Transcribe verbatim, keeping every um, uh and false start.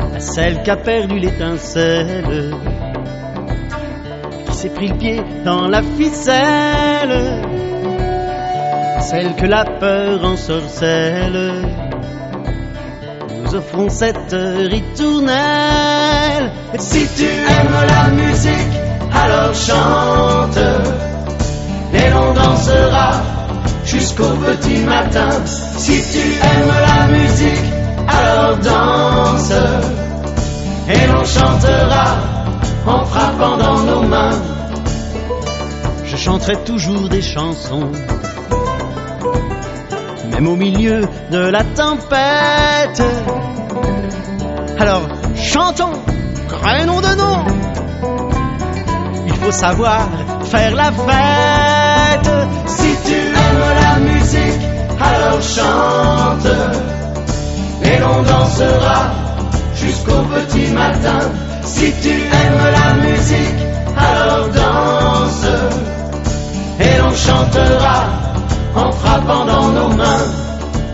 à celle qui a perdu l'étincelle, qui s'est pris le pied dans la ficelle, celle que la peur ensorcelle. Nous offrons cette ritournelle. Si tu aimes la musique, alors chante, et l'on dansera jusqu'au petit matin. Si tu aimes la musique, alors danse, et l'on chantera en frappant dans nos mains. Je chanterai toujours des chansons, même au milieu de la tempête. Alors chantons, créons de nom. Il faut savoir faire la fête. Si tu aimes la musique, alors chante, et l'on dansera jusqu'au petit matin. Si tu aimes la musique, alors danse, et l'on chantera